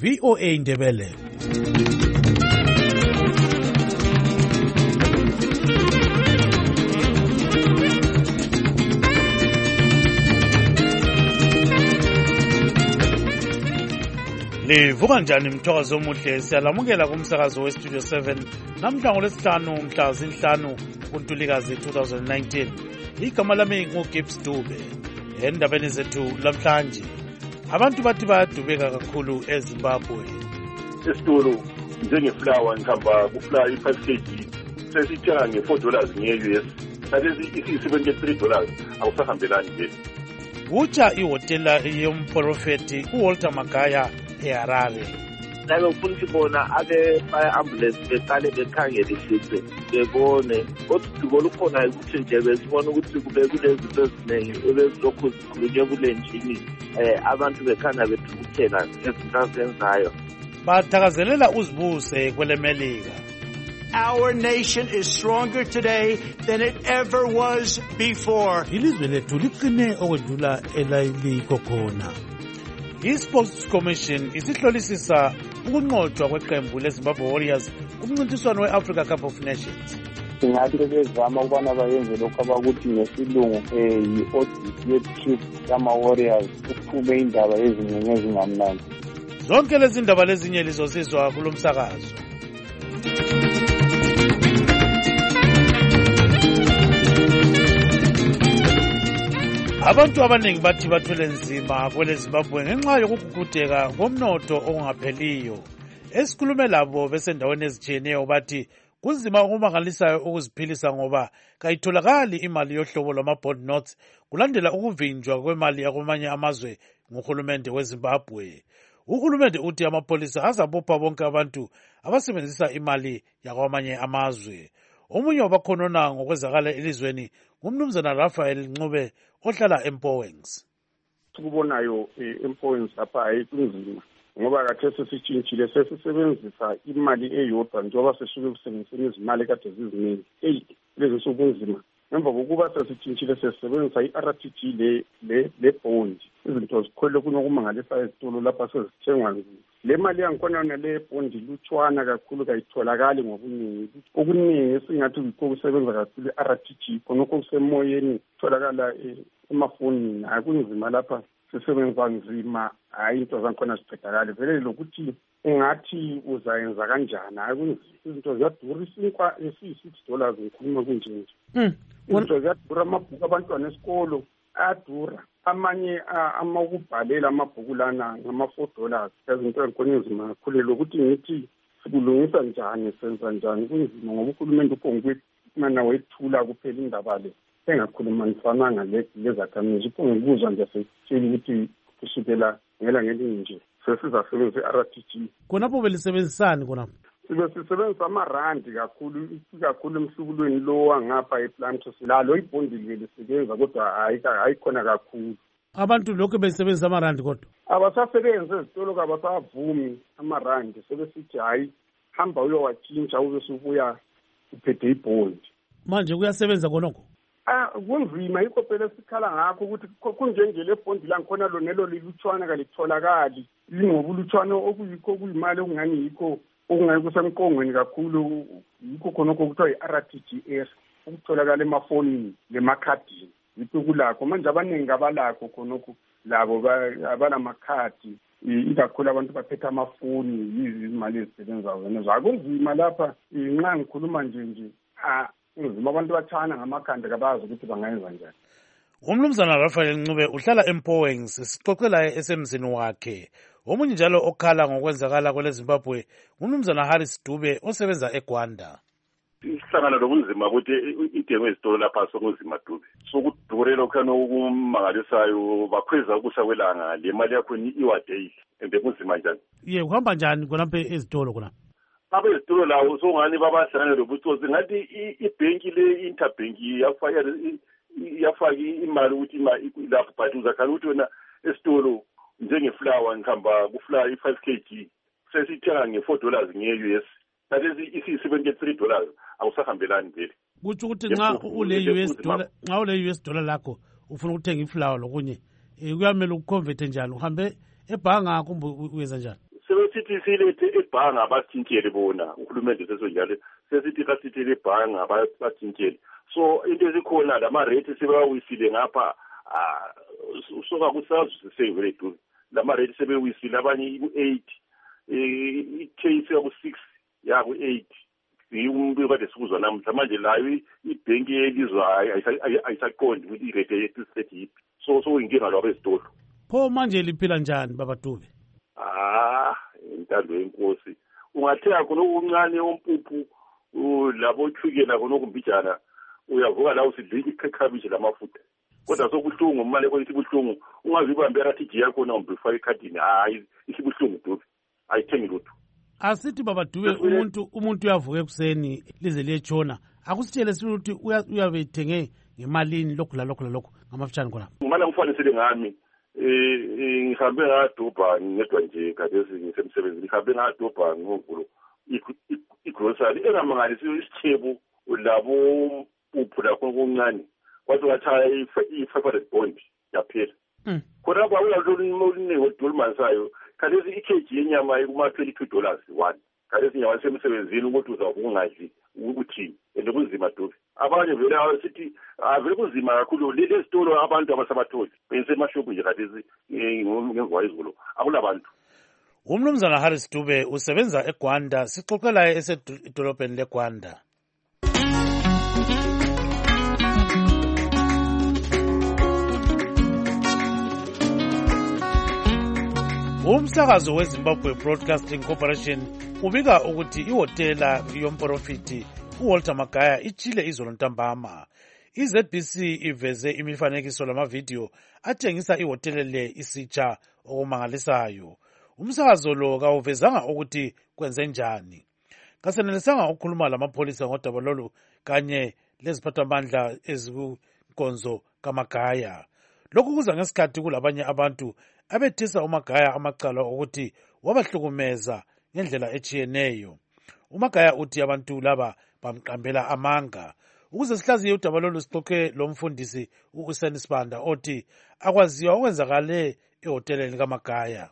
VOA Ndebele. Livuka njani mthokozo omuhle, siyalamukela kumsakazo westudio 7 namhla ngolwesihlanu mhla zinhlanu kuNtulikazi 2019. Igama lami nguGibbs Dube. Endabeni zethu lamhlanje, abantu bathi bayadubeka kakhulu eZimbabwe. Isitolo njengeflower ngihamba kuflower i5 kg sesithenga nge$4 nge-US, salezi isi$73 awusahambelani nje. Utsha ihotela yomprofeti uWalter Magaya eHarare. Nabe ufuna ukuthi bona ake ambulance beqale bekhangelisise bebone kodwa olukhona ukuthi nje besibona ukuthi kube kulezinto eziningi ebezilokhu zikhulunywe kule njini abantu bekhanda bethukuthela ezinto azenzayo. Bathakazelela uzibuse kwelemelika. Our nation is stronger today than it ever was before. Ilizwe lethu liqine okwedlula elayiliko khona. I-Sports Commission isihlolisisa ukunqotshwa kweqembu leZimbabwe Warriors kumncintiswano we-Africa Cup of Nations. Singathi bezama ukubana bayenze lokhu abakuthi ngesilungu yi-audit ye-trip yama-Warriors kuphume indaba ezinengi ezingamnandi. Zonke lezi ndaba lezinye lizosizwa kulo msakazo. Abantu abaningi bathi bathwele nzima kwele Zimbabwe ngenxa yokugugudeka komnotho okungapheliyo. Esikhulume labo besendaweni ezitshiyeneyo bathi kunzima okumangalisayo ukuziphilisa ngoba kayitholakali imali yohlobo lwama-bond notes kulandela ukuvinjwa kwemali yakwamanye amazwe nguhulumende weZimbabwe. Uhulumende uthi amapolisa azabopha bonke abantu abasebenzisa imali yakwamanye amazwe. Omunye wabakhonona ngokwezakala elizweni ngumnumzana Raphael Ncube ohlala eMpowengs. Sikubonayo eMpowengs lapha ayikunzima ngoba khathesi sitshintshile sesisebenzisa imali eyodwa njengoba sesuke kusebenziseni izimali kade ziziningi. Lezi sokunzima emva kokuba sesitshintshile sesebenzisa i-RTG le bond. Izinto zikhwele kunokumangalisa ezitolo lapha sezithengwa nzima. Le mali yangikhona nale bond lutshwana kakhulu kayitholakali ngobuningi. Okuningi singathi yikho kusebenza kakhulu i-RTG khonokho kusemoyeni kutholakala emafonini. Akunzima lapha sisebenza nzima, hayi into zangikhona ziqedakali vele lokuthi ungathi uzayenza kanjani. Akunzima, izinto ziyadura, isinkwa esi$6 ngikhuluma kunje. Izinto ziyadura, amabhuku abantwana esikolo ayadura, amanye amakubhalela amabhuku lana ngama$4. Izinto ezikhona nzima kakhulu lokuthi ngithi sikulungisa njani, senza njani, kunzima ngoba uhulumende uphongwena wethula kuphela indaba le engakhulumanisana lezakhamizi. Uphongukuzwa nje sekutshela ukuthi kusukela ngelangeni nje sesizasebenzisa i-RTG. Khonapho belisebenzisani khonapho? Sibe sisebenzisa amarandi kakhulu emhlubulweni lo wangapha ePlantation. Lalo ibhondi lisebenza kodwa hayikhona kakhulu. Abantu lokho besebenzisa amarandi kodwa abasasebenzi ezitolo kabasavumi amarandi, sebesithi hayi hamba uyowatshintsha ube subuya uphethe ibhondi. Manje kuyasebenza konoko? Kunzima, yikho phela sikhala ngakho ukuthi kunjenje le bhondi langikhona lonelo lilutshwana kalitholakali, lingobulutshwana okuyikho kuyimali okungani yikho okungeke kusemqongweni kakhulu. Yikho khonokho kuthiwa yi-RTGS ukutholakala emafonini lemakhadini. Yikho kulakho manje abaningi abalakho khonokho, labo abanamakhadi ikakhulu abantu baphethe amafoni, yizi imali ezisebenzayo zenezo. Akunzima lapha nxa ngikhuluma nje kunzima, abantu bathana ngamakhanda kabazi ukuthi bangayenza njani. Umnumzana Raphael Ncube uhlala eMpowengs, sixoxela esemzini wakhe. Omunye njalo okhala ngokwenzakala kwele Zimbabwe ngumnumzana Harris Dube osebenza eGwanda. Isihlangano lobunzima ukuthi intengo ezitolo lapha sokunzima Dube, sokudurela khona okumangalisayo, bakhweza ukusa kwelanga, le mali yakho iwadeyili ende kunzima njani. Uhamba njani khonapha ezitolo khona? Abezitolo lawo songani babahlangana lobutsotsi ngathi ibhenki le-Interbank yafaka imali ukuthi lapho but uzakhala ukuthi wena esitolo njengeflower ngihamba kuflower i5 kg sesithenga nge$4 nge-US, salezi isi$73 awusahambelani vele. Kuthi ukuthi nxa ule US dollar lakho ufuna ukuthenga iflower lokunye kuyamele ukuconvert njani, uhambe ebhanga kumbe uyenza njani? sebesithi silethe ebhanga abathintshele bona uhulumende sesonjalo sesithi kasithele ebhanga abathintshele so into esikhona lama-rate sebewawisile ngapha soka kusazwisiseki vele duze lama-rate sebewisile abanye ku-8 i-case yaku-6 yaku-8 umuntu kade sikuzwa namhla manje layo ibhenki elizwayo ayisaqondi ukuthi irate yethu yiphi so inkinga lwabo ezitolo pho manje liphila njani baba Dube? Intando yenkosi ungathenga khona okuncane ompuphu labo thukela khona okumbijana uyavuka la usidla ikhabishi lamafutha kodwa sokuhlungu imali kwelithi buhlungu ungazibambe rathi yakho na umbifaka ekhadini hayi isibuhlungu Dube ayithengi lutho. Asithi baba Dube umuntu uyavuka ekuseni lize liyetshona akusitshele ukuthi uyabe ethenge ngemalini lokho ngamafutshane khona imali ngifanisele ngami ngihambe ngadobha ngedwa nje gadesi ngisemsebenzini ngihambe ngadobha ngovulo igrocery engamangalisi isithebo labo uphu lakho okuncane kwathi wathaya i-500 bond yaphela khona kwawuloluneko dolmansayo khathesi ikheji yenyama kuma-$22 one khathesi inyama lisemsebenzini ukuthi uzawuvuka ungadli ukuthini and kunzima Dube abanye vele sithi vele kunzima kakhulu lezi zitolo abantu abasabatholi besemashophu nje khathesi ngemva izolo akulabantu. Umnumzana Harris Dube usebenza eGwanda sixoxela esedolobheni leGwanda. Umsakazo weZimbabwe Broadcasting Corporation ubika ukuthi ihotela yomprofiti uWalter Magaya ichile izolo ntambama. iZBC iveze imifanekiso lamavidiyo atshengisa ihotela le isitsha okumangalisayo. Umsakazo lo kawuvezanga ukuthi kwenze njani. Kasenelisanga ukukhuluma lamapholisa ngodaba lolu kanye leziphathamandla ezikunkonzo kaMagaya. Lokhu kuza ngesikhathi kulabanye abantu abethisa uMagaya amacala ukuthi wabahlukumeza ngendlela echiyeneyo. uMagaya uthi abantu laba bamqambela amanga. Ukuze sihlaziye udaba lolu sixoxe lo mfundisi uHussein Sibanda othi akwaziwa okwenzakale ehoteleni kaMagaya.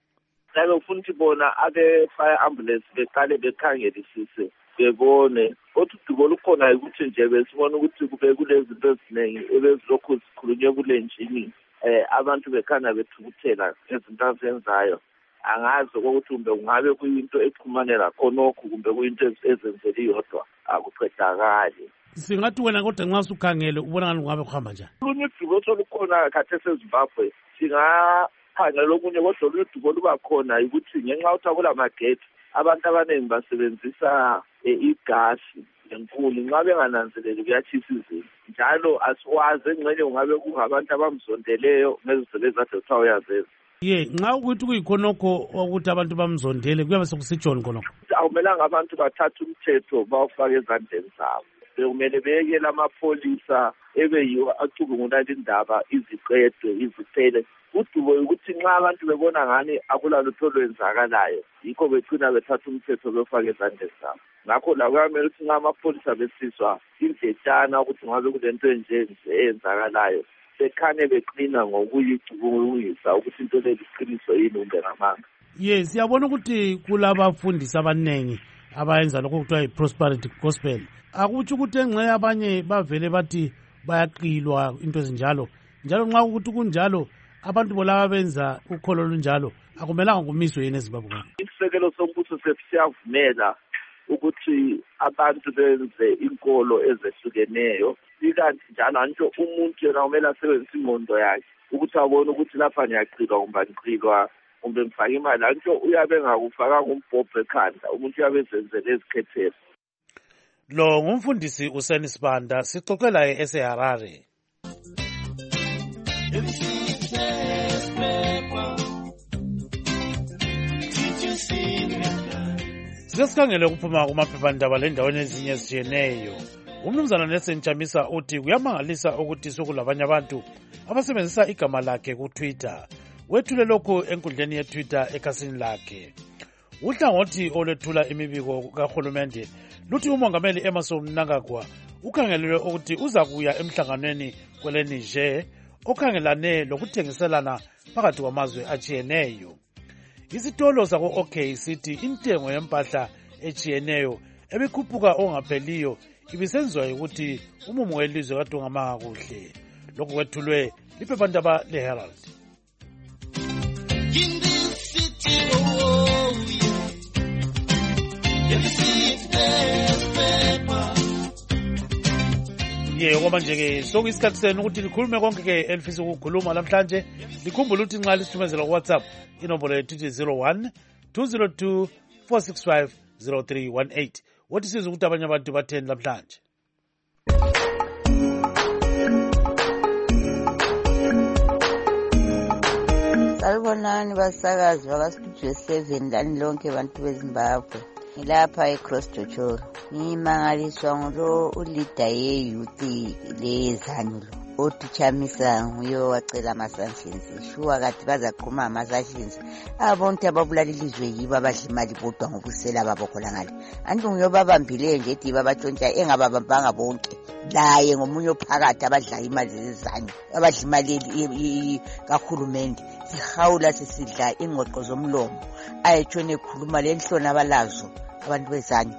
Labo futhi bona ake fire ambulance beqale bekhangelisise bebone othi udubo lukhona ukuthi nje besibona ukuthi kube kulezi zinto eziningi ebezilokhu zikhulunywe kule njini abantu bekhana bethukuthela izinto azenzayo angazi ukuthi kumbe kungabe kuyinto exhumanela khonokho kumbe kuyinto ezenzele iyodwa akuqedakali. Singathi wena kodwa nxa usukhangele ubona ngani kungabe kuhamba njani? Lunye udubo olukhona khathesi eZimbabwe singakhangela okunye kodwa lunye udubo luba khona ukuthi ngenxa yokuthi akulamagate abantu abaningi basebenzisa igasi enkulu nxa bengananzeleli kuyatshisa izinto njalo asiwazi engxenye kungabe kungabantu abamzondeleyo ngezinto ezade kuthiwa uyazenza. Nxa ukuthi kuyikhonokho ukuthi abantu bamzondele kuyabe sekusitshoni khonokho. Akumelanga abantu bathathe umthetho bawufake ezandleni zabo. Bekumele beyekele amapholisa ebeyiwo acubungula indaba iziqedwe iziphele. Udubo ukuthi nxa abantu bebona ngani akulalutho olwenzakalayo yikho begcina bethatha umthetho befake ezandleni zabo. Ngakho la kuyamele ukuthi nxa amapholisa besizwa indletshana ukuthi ngabe kulento enje eyenzakalayo bekhane beqina ngokuyicubungisa ukuthi into le liqiniso yini kumbe ngamanga. Siyabona ukuthi kulabafundisi abaningi abayenza lokho kuthiwa yi-prosperity gospel. Akutsho ukuthi engxe abanye bavele bathi bayaqilwa into ezinjalo njalo nxa ukuthi kunjalo abantu bolaba benza ukholo lunjalo akumelanga kumiswe yini eZimbabwe. Isisekelo sombuso siyavumela ukuthi abantu benze inkolo ezehlukeneyo ikanti njalo antsho umuntu yena kumele asebenzise ingqondo yakhe ukuthi abone ukuthi lapha ngiyaqilwa kumbe angiqilwa kumbe ngifake imali antsho uyabe engakufakanga umbhobho ekhanda umuntu uyabe ezenzele ezikhethelo. Lo ngumfundisi uHussein Sibanda sixoxe laye eseHarare. Sesikhangele ukuphuma kumaphephandaba lendaweni ezinye ezitshiyeneyo. Umnumzana Nelson Chamisa uthi kuyamangalisa ukuthi sokulabanye abantu abasebenzisa igama lakhe kuTwitter. Wethule lokhu enkundleni yeTwitter ekhasini lakhe. Uhlangothi olwethula imibiko kahulumende luthi umongameli Emmerson Mnangagwa ukhangelelwe ukuthi uza kuya emhlanganweni kweleNiger okhangelane lokuthengiselana phakathi kwamazwe atshiyeneyo. Isitolo sako-OK sithi intengo yempahla echiyeneyo ebikhuphuka ongapheliyo ibisenziwa ukuthi umumo welizwe kade ungamanga kuhle. Lokhu kwethulwe liphephandaba leHerald. Ngoba nje-ke sokuyisikhathi senu ukuthi likhulume konke-ke elifisa ukukhuluma namhlanje. Likhumbule ukuthi nxa lisithumezela ku-WhatsApp inombolo yethu ithi 01-202-465-0318. Wothi sizwe ukuthi abanye abantu batheni namhlanje. Salibonani basakazi bakastudio 7 lani lonke bantu beZimbabwe. Ngilapha eCross Jochoro. Ngimangaliswa ngulo uleader ye-youth lezanu lo. Otuchamisa nguyo wacela ama-sanctions. Shuwa kati bazaqhuma ama-sanctions. Abonke ababulala ilizwe yibo abadla imali bodwa ngobusela babo khona ngale. Anti nguyo babambile nje ethi babatshontsha engababambanga bonke. Laye ngomunye ophakathi abadla imali zezanu. Abadla imali kahulumende. Sihawula sisidla ingqoqo zomlomo. Ayetshone ekhuluma lenhlona abalazo abantu bezani.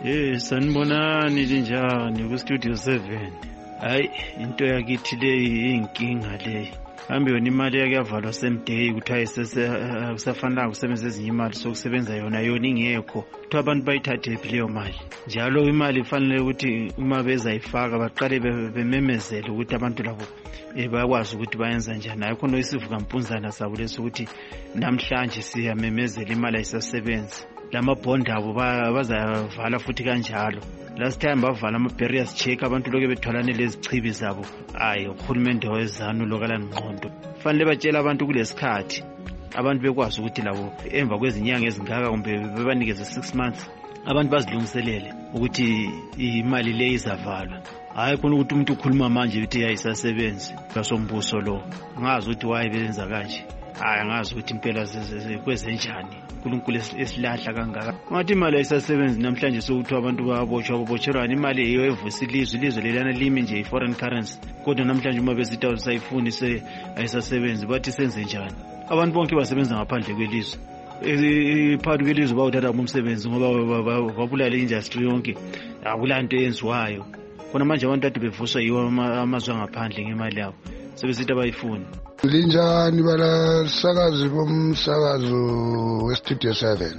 Sanibonani linjani ku-Studio 7. Hayi into yakithi leyi inkinga leyi. Hambe yona imali yakuyavalwa same day kuthiwa kusafanele ukusebenzisa ezinye imali sokusebenza yona ingekho. Kuthiwa abantu bayithathe phi leyo mali. Njalo imali ifanele ukuthi uma bezayifaka baqale bememezele ukuthi abantu labo bayakwazi ukuthi bayenza njani. Hayi khona isivuka mpunzana sabo leso ukuthi namhlanje siyamemezela imali ayisasebenzi. Lamabhondi abo bazavala futhi kanjalo. Last time bavala ama-barriers check abantu lokho bethwalane lezichibi zabo. Hayi uhulumende wezanu lokala ngqondo. Fanele batshela abantu kulesikhathi abantu bekwazi ukuthi labo emva kwezinyanga ezingaka kumbe bebanikeze 6 months abantu bazilungiselele ukuthi imali le izavalwa. Hayi khona ukuthi umuntu ukhuluma manje uthi ayisasebenzi kasombuso lo. Ngazi ukuthi wayebenza kanje. Hayi ngazi ukuthi impela kwezenjani. uNkulunkulu esilahla kangaka. Ngathi imali ayisasebenzi namhlanje sokuthiwa abantu babotshelwana imali eyo evusa ilizwe lelana limi nje i-foreign currency. Kodwa namhlanje uma besithi awusayifuni ayisasebenzi bathi senze njani? Abantu bonke basebenza ngaphandle kwelizwe. Phakathi kwelizwe bawuthatha umsebenzi ngoba babulala industry yonke. Akulanto eyenziwayo. Khona manje abantu ade bevuswa yiwo amazwe angaphandle ngemali yabo. Sebesithi abayifuni. Linjani balasakazi bomsakazo weStudio 7.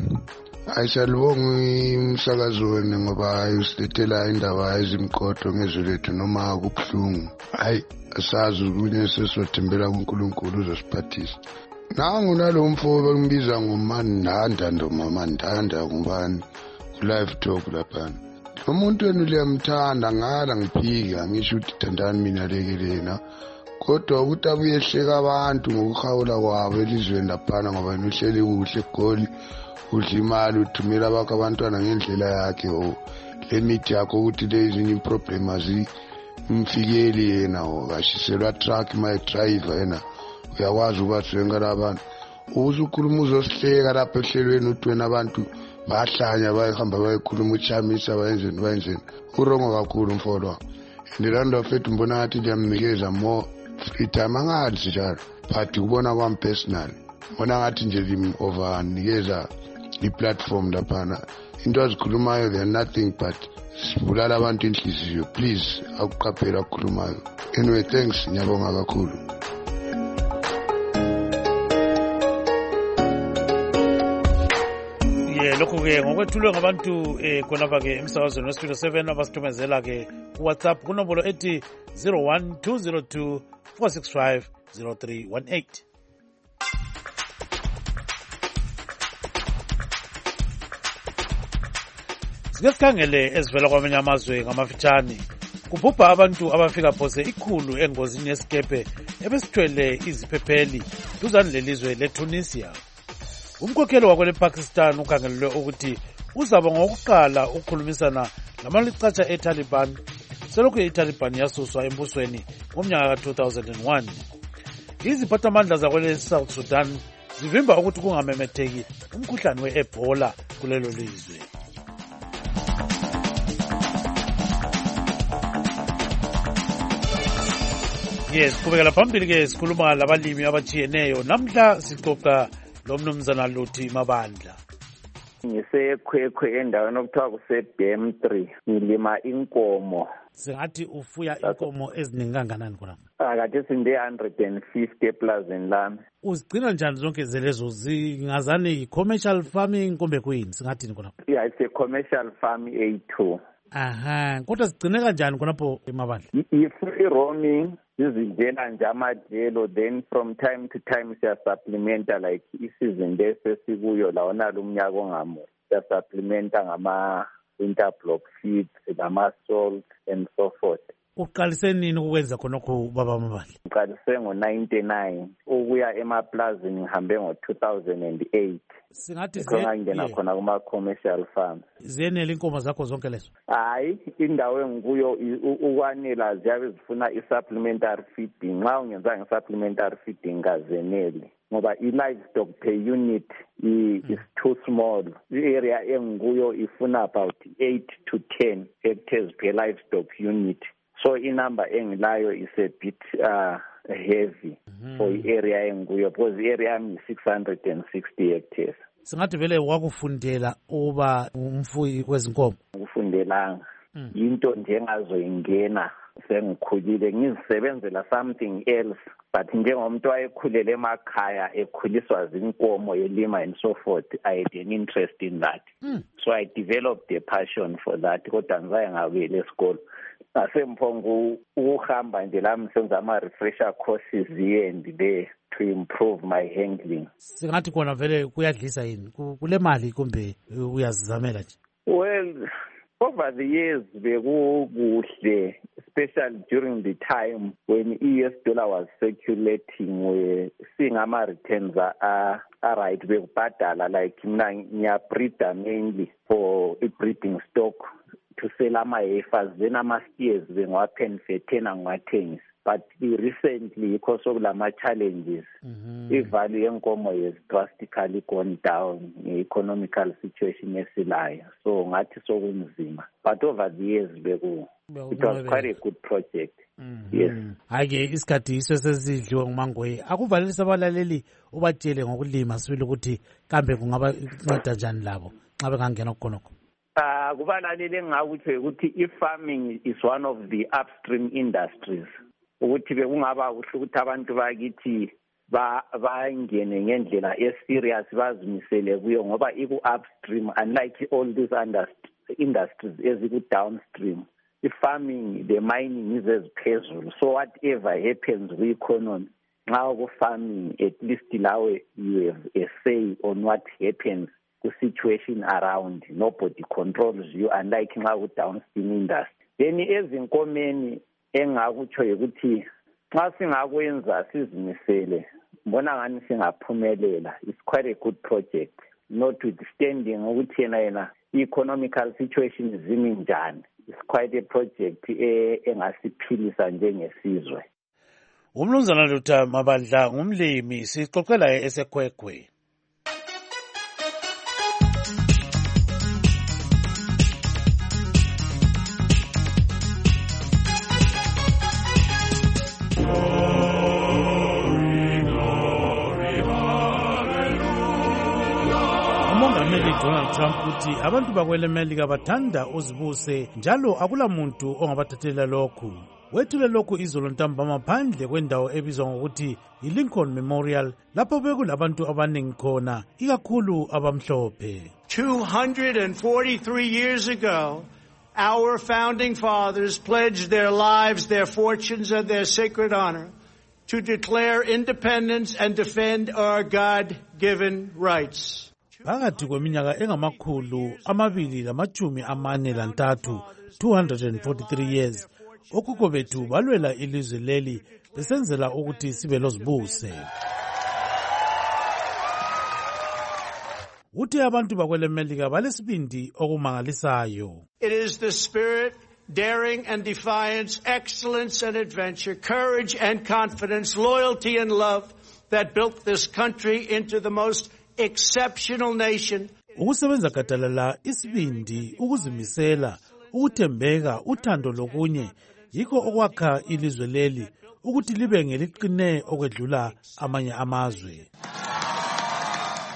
Ayisalibonga umsakazo wena ngoba ayusilethela indaba ezimqotho ngezwe lethu noma kubhlungu. Hayi asazi ukuthi sesothembela kuNkulunkulu uzosiphathisa. Nangu nalo mfowethu ongibiza ngoMandanda ndoMamandanda ngubani ku-live talk lapha. Umuntu wenu liyamthanda ngala ngiphika ngisho ukuthi thandani mina lekelena. Kodwa ukuthi abuyehleka abantu ngokuhawula kwabo elizweni laphana ngoba uhleli kuhle egoli udla imali uthumela bakho abantwana ngendlela yakhe le mithi yakho ukuthi lezinye iproblem azimfikeli yena kashiselwa truck my driver yena uyakwazi ukwasenga labantu uzukhuluma uzosihleka lapha ehlelweni uthi wena abantu bahlanya bayihamba bayikhuluma uchamisa bayenzeni urongo kakhulu mfolo ndilanda fethu mbona ngathi liyamnikeza more free time angazi njalo but kubona kwami personal bona ngathi nje lim-overnikeza i-platform laphana into azikhulumayo they're nothing but sibulala abantu inhliziyo. Please akuqaphela ukukhulumayo. Anyway, thanks, ngiyabonga kakhulu. Lokhu-ke ngokwethulwe ngabantu khonapha-ke emsakazweni weStudio 7 abasithumezela-ke kuWhatsApp kunombolo ethi 01-202-465-0318. Sike sikhangele ezivela kwamanye amazwe ngamafitshane. Kubhubha abantu abafika phose 100 engozini yesikepe ebesithwele iziphepheli duzane lelizwe leTunisia. Umkhokheli wakwele Pakistan ukhangelelwe ukuthi uzaba ngokuqala ukukhulumisana namalicatsha eTaliban selokhu iTaliban yasuswa embusweni ngomnyaka ka-2001. Iziphathamandla zakwele South Sudan zivimba ukuthi kungamemetheki umkhuhlane we-Ebola kulelo lizwe. Yes, kubekela phambili ke sikhuluma labalimi abatshiyeneyo. Namhla sixoxa lo mnumzana Luthi Mabandla. Ngisekhwekhwe endaweni okuthiwa kuse-Dam 3 ngilima inkomo. Singathi ufuya inkomo eziningi kanganani khona? Kade sinde 150 eplazini lami. Uzigcina njani zonke zelezo? Zingazani i-commercial farming kumbe kuyini? Singathini khona? Yeah, it's a commercial farm A2. Aha, kodwa zigcine kanjani khonapho eMabandla? I-free roaming, zizingena nje amadlelo, then from time to time siya-supplementa like isizini lesesikuyo lawonalo umnyaka ongamuhle. Siya-supplementa ngama-winter block feeds, ngama-salt and so forth. Uqalise nini ukwenza khonokho baba Mabandla? Uqalise ngo-99 ukuya emaplazini ngihambe ngo-2008. Singathi ngangena khona kuma-commercial farms. Ziyenele inkomo zakho zonke lezo? Hayi, indawo engikuyo ukwanela ziyabe zifuna i-supplementary feeding. Nxa ungenzanga i-supplementary feeding kazeneli ngoba i-livestock per unit is too small. I-area engikuyo ifuna about 8 to 10 hectares per livestock unit. So inumber engilayo is a bit heavy for i-area engikuyo because i-area yami yi-660 hectares. Singathi vele wakufundela uba umfuyi wezinkomo? Ukufundelanga. Into njengazoyingena sengikhulile ngizisebenzela something else, but njengomuntu wayekhulele emakhaya ekhuliswa zinkomo elima and so forth, I had an interest in that. So I developed a passion for that. Kodwa ngizaye ngabuyela esikolo. Asemphongo ukuhamba nje lami senza ama-refresher courses here and there to improve my handling. Singathi kona vele kuyadlisa yini? Kule mali kumbe uyazizamela nje? Well, over the years bekukuhle, especially during the time when US dollar was circulating, we seeing ama-returns are right. Bekubhadala like mina ngiyabreeda mainly for i-breeding stock to sell ama-heifers, then ama-steers bengiwaphenfethena ngiwathengisa. But recently, because of the challenges, the value of yenkomo has drastically gone down in the economical situation esilayo. So ngathi sokunzima. But over the years, it was quite a good project. Yes. Ake isikhathi sesidliwe nguMangoye. Akuvalelisa abalaleli ubatshele ngokulima sibili ukuthi kambe kungaba inceda njani labo nxa bengangena khonokho. Kubalaleli engakuthi ukuthi i-farming is one of the upstream industries. Ukuthi bekungaba kuhle ukuthi abantu bakithi bangene ngendlela serious bazimisele kuyo ngoba iku-upstream unlike all these industries eziku-downstream. I-farming, the mining is eziphezulu. So whatever happens ku-economy, nxa ku-farming, at least lawe you have a say on what happens ku-situation around. Nobody controls you unlike nxa ku-downstream industry. Then ezinkomeni engakutsho ukuthi nxa singakwenza sizimisele mbona ngani singaphumelela. It's quite a good project, notwithstanding ukuthi yena economical situation zimi njani. It's quite a project engasiphilisa njengesizwe. Umnumzana Luthi Mabandla ngumlimi, sixoxela esekhwekhwe. Donald Trump uthi abantu bakwelemelika bathanda uzibuse njalo akula muntu ongabathathela lokhu. Wethule lokhu izolo ntambama phandle kwendawo ebizwa ngokuthi iLincoln Memorial lapho bekulabantu abaningi khona ikakhulu abamhlophe. 243 years ago, our founding fathers pledged their lives, their fortunes, and their sacred honor to declare independence and defend our God-given rights. Phakathi kweminyaka engamakhulu 243, 243 years, okhokho bethu balwela ilizwe leli besenzela ukuthi sibe lozibuse. Uthi abantu bakwelemelika balesibindi okumangalisayo. It is the spirit, daring and defiance, excellence and adventure, courage and confidence, loyalty and love that built this country into the most exceptional nation. Ukusebenza gadalala isibindi, ukuzimisela, ukuthembeka, uthando lokunye yikho okwakha ilizwe leli ukuthi libe ngeliqine okwedlula amanye amazwe.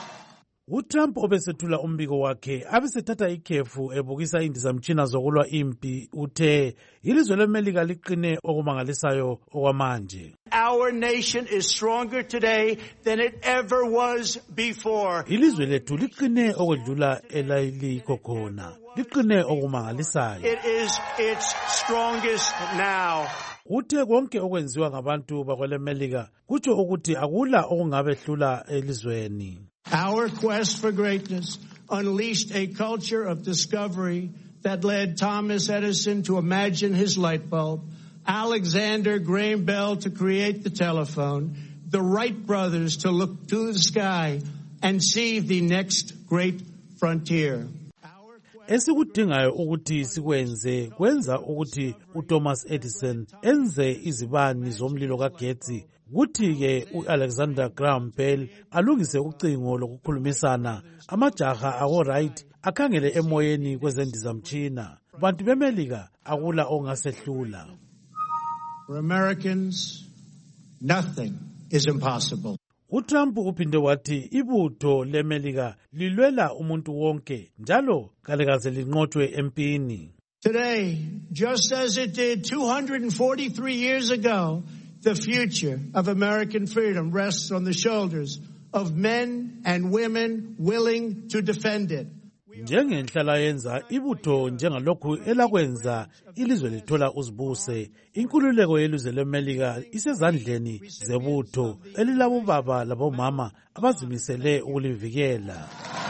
uTrump obesethula umbiko wakhe abesethatha ikhefu ebukisa indizamtshina zokulwa impi uthe ilizwe leMelika liqine okumangalisayo okwamanje. Our nation is stronger today than it ever was before. Ilizwe lethu liqine okwedlula elayilikho khona. Liqine okumangalisayo. It is its strongest now. Uthe konke okwenziwa ngabantu bakweleMelika kutsho ukuthi akula okungabehlula elizweni. Our quest for greatness unleashed a culture of discovery that led Thomas Edison to imagine his light bulb, Alexander Graham Bell to create the telephone, the Wright brothers to look to the sky and see the next great frontier. Esikudingayo ukuthi sikwenze kwenza ukuthi uThomas Edison enze izibani zomlilo kagetsi, kuthi-ke u-Alexander Graham Bell alungise ucingo lokukhulumisana, amajaha ako-Wright akhangele emoyeni kwezendizamtshina. Bantu beMelika akula ongasehlula. For Americans, nothing is impossible. uTrump uphinde wathi ibutho leMelika lilwela umuntu wonke njalo kalekaze linqotshwe empini. Today, just as it did 243 years ago, the future of American freedom rests on the shoulders of men and women willing to defend it. Njengenhlala yenza ibutho njengalokhu elakwenza ilizwe lithola uzibuse, inkululeko yelizwe leMelika isezandleni zebutho elilabo baba labomama abazimisele ukulivikela.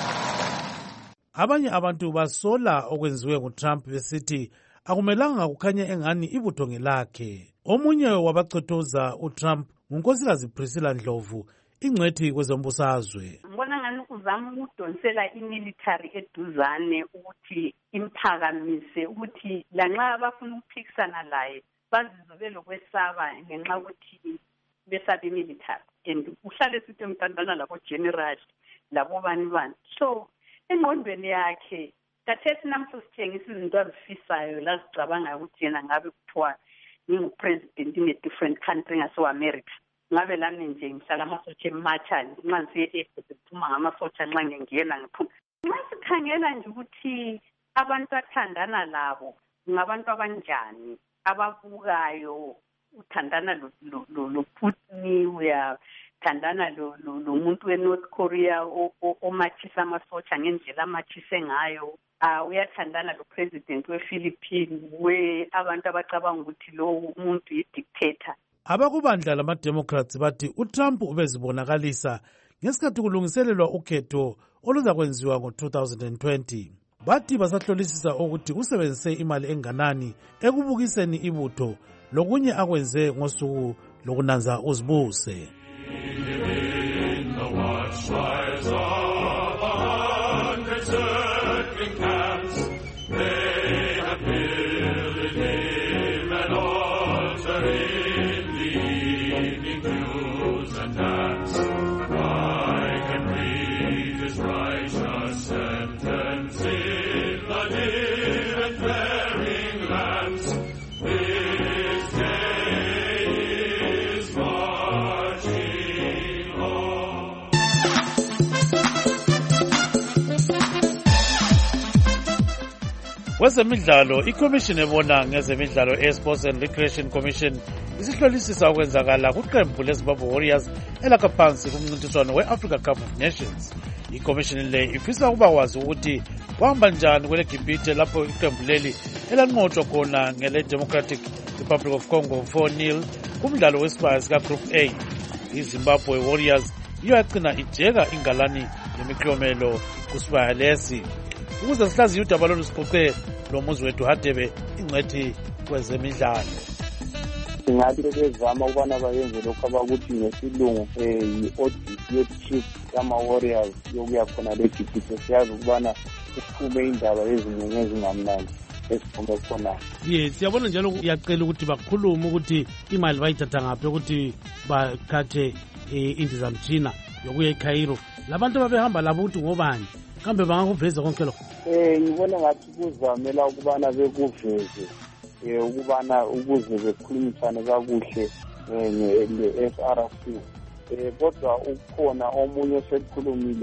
Abanye abantu basola okwenziwe nguTrump besithi akumelanga kukhanye engani ibutho ngelakhe. Omunye wabacothoza uTrump ngunkosikazi Priscilla Ndlovu, ingcwethi kwezombusazwe. Ngibona ngani uzama ukudonsela imilitary eduzane ukuthi imphakamise ukuthi lanxa abafuna ukuphikisana laye bazizwe lokwesaba ngenxa ukuthi besaba imilitary and uhlale sithi umntandana labo general labo bani. So engqondweni yakhe kathethi namhla sithengisa izinto azifisayo lazicabanga ukuthi yena ngabe kuthiwa ngingupresident in a different country ngase-America. Ngabe lami nje ngihlala amasotsha emathani nxa ngisiye ephuma ngamasotsha nxa ngingena ngiphuma. Nxa sikhangela nje ukuthi abantu athandana labo ngabantu abanjani ababukayo, uthandana lo Putin, uyathandana lo muntu weNorth Korea omachisa amasotsha ngendlela amachise ngayo, uyathandana lo president wePhilippines abantu abacabanga ukuthi lo umuntu yi-dictator. Abakubandla lama-Democrats bathi uTrump ubezibonakalisa ngesikhathi kulungiselelwa ukhetho oluzakwenziwa ngo-2020. Bathi basahlolisisa ukuthi usebenzise imali enganani ekubukiseni ibutho lokunye akwenze ngosuku lokunanza uzibuse. Kwezemidlalo, iCommission ebona ngezemidlalo eSports and Recreation Commission isihlolisisa ukwenzakala kuqembu leZimbabwe Warriors elakha phansi kumncintiswano we-Africa Cup of Nations. ICommission le ifisa ukuba kwazi ukuthi kwahamba njani kweleGibhithe lapho iqembu leli elanqotshwa khona ngele-Democratic Republic of Congo 4-0 kumdlalo wesibaya sika-Group A. IZimbabwe Warriors iyo yagcina ijeka ingalani yemiklomelo kusibaya lesi. Ukuze sihlaziye udaba lolu siqoqe lo muzi wethu Hadebe, ingcwethi kwezemidlalo. Singathi bezama ukubana bayenze lokho abakuthi ngesilungu yi-audit ye-trip yama-Warriors yokuya khona leGibhithe. Siyazi ukubana kuphume indaba eziningi ezingamnandi eziphume khona. Siyabona njalo uyacela ukuthi bakhulume ukuthi imali bayithatha ngaphi ukuthi bakhathe indizamtshina yokuya eCairo. Labantu babehamba labo ukuthi ngobani? Kambe bangakuveza konke lokho? Ngibona ngathi kuzamela ukubana bekuveze ukubana ukuze bekhulumisane kakuhle ne-SRC. Kodwa ukhona omunye osekukhulumile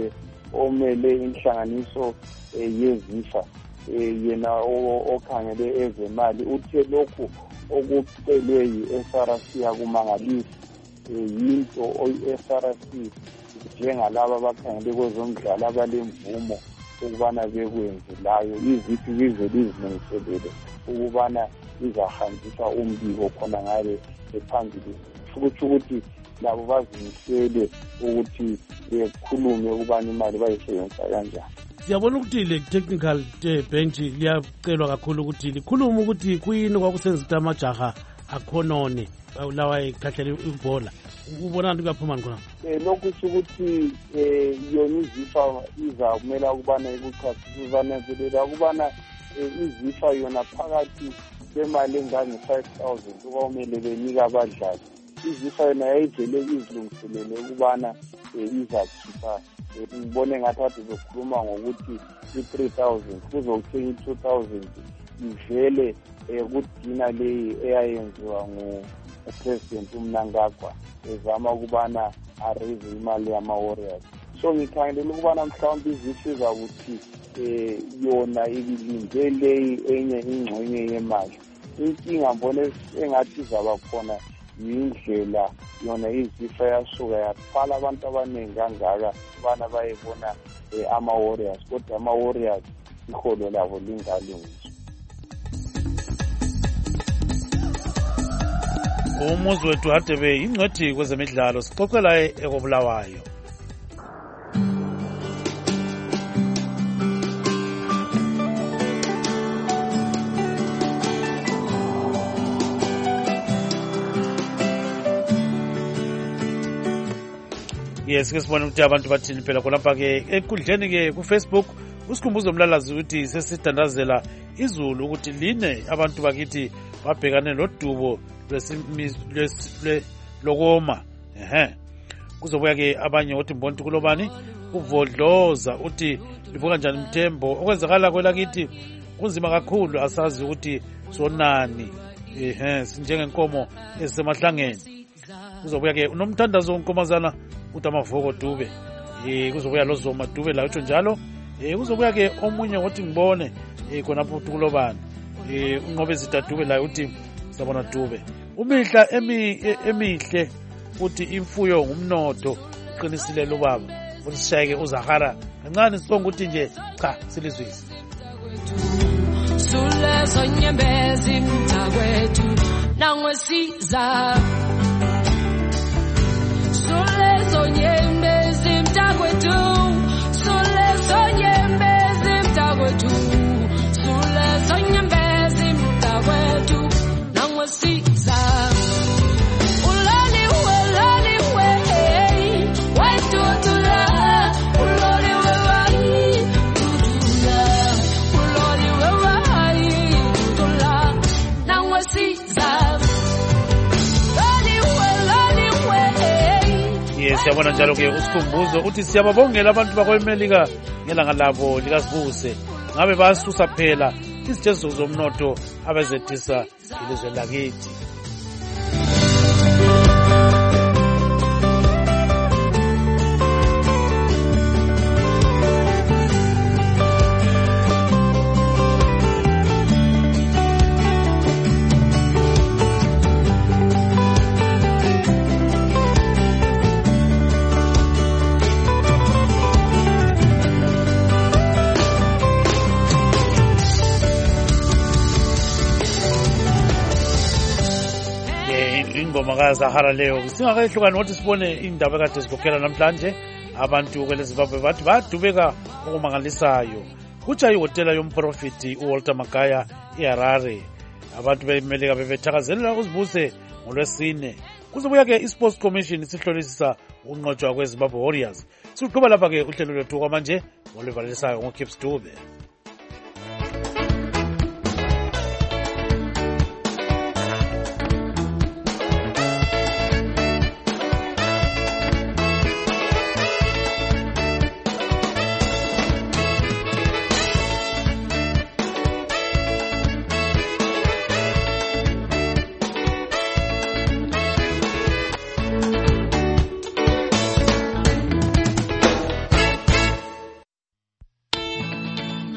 omele inhlanganiso yezifa yena okhangele ezemali uthe lokhu okucelwe yi-SRC akumangalisi yinto i-SRC njengalaba abakhangele kwezomdlalo abalemvumo ukubana bekwenze layo iziphi bize lizilungiselele ukubana izahambisa umbiko khona ngabe ephambili futhi ukuthi labo bazimisele ukuthi bekhulume ukubana imali bayisebenzisa kanjani. Siyabona ukuthi le-technical bench liyacelwa kakhulu ukuthi likhulume ukuthi kuyini kwakusenza ukuthi amajaha akhonone lawa ekhahlele ibhola. Ubona ukuthi kuyaphuma khona lokhu ukuthi yona izifa izamela ukubana ikuchasiselela ukubana izifa yona phakathi kwemali engange-5,000 okumele benika abadlali. Izifa yona yayivele izilungiselele ukubana izakhipha ngibone ngathi kade bekhuluma ngokuthi i-3,000 kuzokuthenga i-2,000 ivele kudina leyi eyayenziwa ngupresident uMnangagwa ezama ukubana areze imali yama-Warriors. So ngikhangelela ukubana mhlawumbe izifa izakuthi yona ibilinde leyi enye ingxenye yemali. Inkinga mbone engathi izaba khona yindlela yona izifa yasuka yathwala abantu abaningi kangaka ubana bayebona ama-Warriors kodwa ama-Warriors iholo labo lingalungiswa. Umuzi wethu Hadebe ingcwethi kwezemidlalo sixoxela ekobulawayo. Yes, ke sibona ukuthi abantu bathini phela khonapha ke enkundleni ke ku-Facebook usikhumbuzo Mlalazi ukuthi sesithandazela izulu ukuthi line abantu bakithi babhekane lodubo lokoma. Kuzobuya ke abanye uthi mbonti kulobani uvodloza uthi livuka njani Mthembo okwenzakala kwelakithi kunzima kakhulu asazi ukuthi sonani sinjengenkomo ezisemahlangeni. Kuzobuya ke unomthandazo unkomazana uthi amavoko Dube kuzobuya loZoma Dube la utsho njalo. Kuzobuya ke omunye ngothi ngibone khonapho uthi kulobani unqobe zidadube la uthi sabona Dube umihla emihle uthi imfuyo ngumnotho uqinisile lo baba uthi sishayeke uZahara kancane sibonga ukuthi nje cha silizwisi sulezo nyembezi mtakwethu nangwesiza sulezo nyembezi mtakwethu sulezo nyembezi mtakwethu sulezo nyembezi mtakwethu nangwesiza siyabona njalo ke usikhumbuzo uthi siyababongela abantu bakweMelika ngelanga labo likasibuse ngabe basusa phela izijezo zomnotho abezethisa ilizwe lakithi. Zahara leyo singakayihlukani ukuthi sibone indaba ekade sikhokhela namhlanje abantu kweleZimbabwe bathi badubeka okumangalisayo kutsha ihotela yomprofiti uWalter Magaya eHarare. Abantu beMelika bebethakazelela uzibuse ngoLwesine. Kuzobuya ke iSports Commission sihlolisisa unqotshwa kweZimbabwe Warriors. Siqhubeka lapha ke uhlelo lwethu kwamanje ngolivalisayo ngoKips Dube.